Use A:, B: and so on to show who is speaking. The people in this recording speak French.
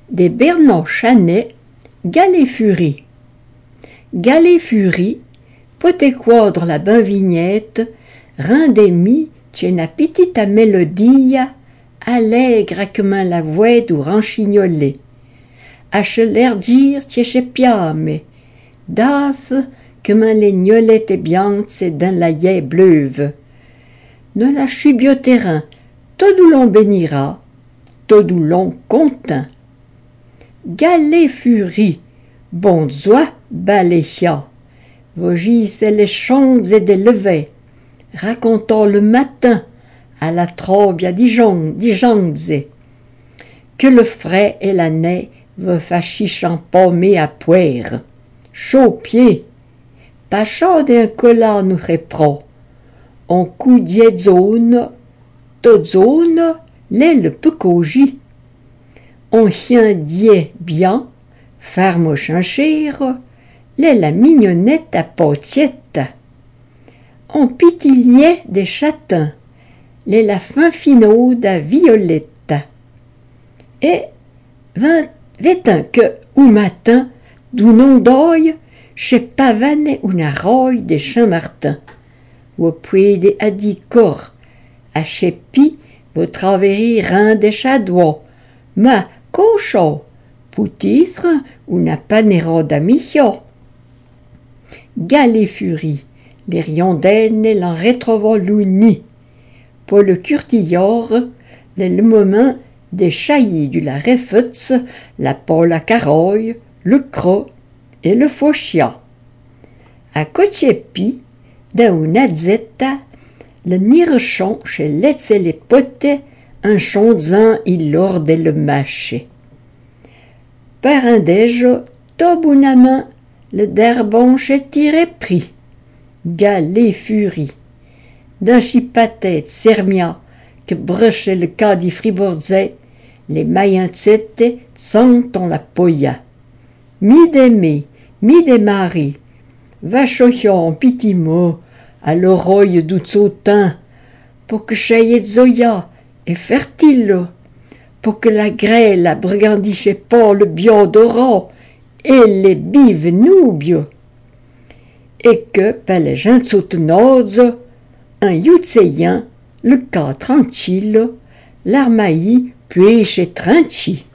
A: des Bernard Chanet, Galet-Fury. Galet-Fury, pote quadre la ben vignette, rendez-mi c'è una petita melodia, allegre comme la voix du ranchignolet. A che l'air dire c'è piame, das comme les gnolette bianze dans la haie bleuve. Ne la chubioterrain, tout l'on bénira, tout l'on content. Galet-Fury, bon zoie, baléia, vogis les chants et des levées, racontant le matin à la trobia dijonze, que le frais et la nez veut fachiche empaumé à poire, chaud pied, pas chaud d'un collat nous reprend, on coup zone, toute zone, l'aile peu cogi, on chien dié bien, ferme au chanchire, la mignonnette à potiette. On pitiliait des châtains, la fin finaude à violette. Et vint que, au matin, d'où non d'oeil, chez Pavane ou Naroy des Saint-Martin, ou puis des Adicor, à chez Pi, vous traverrez rein des Chadois, ma cochon, poutisre ou n'a pas néro d'amiccio. Galet-Fury, les riondaines l'en retrouvant l'uni. Pour le curtillor, le moment des chaillis du la refutz, la pole à caroille, le croc et le fauchia. À Cochepi, dans une adzetta, le nirchon chez letze les potes, un chonzin il lorde le mâché. Par un déj, tobunamin, le derbon chez tiré pris. Galet-Fury. D'un chipatette sermia, que bruche le cas di friborzais, les maillintzette sentent la poya. Mi des maris, vachoyon petit mot, à l'oreille d'Outsotin, pour que chayet zoya et fertile, pour que la grêle la brigandiche pas le bio d'oro, et les bives nubio. Et que, par les gens soutenozes, un youtseyen, le cas tranquille, l'armaï puis chez tranchi.